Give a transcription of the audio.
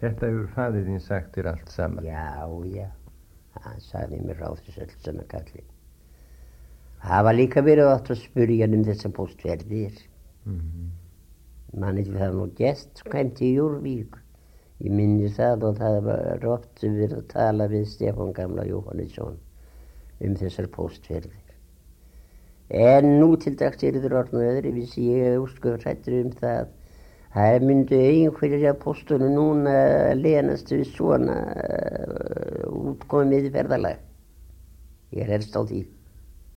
Þetta hefur faðir þín sagt þér allt saman. Já, hann sagði mér frá þessu öll saman kallinn. Það var líka verið átt að spyrja þessar póstferðir. Manni það nú gest kæmt í Jórvík. Ég minni það og það var oft verið að tala við Stefán gamla Jóhannesson þessar póstferðir. En nú til dags þeir orðna öðruvísi, ég hræddur það. Það myndu einhverja póstunum núna lenast við svona útkomið ferðalag. Ég helst á því.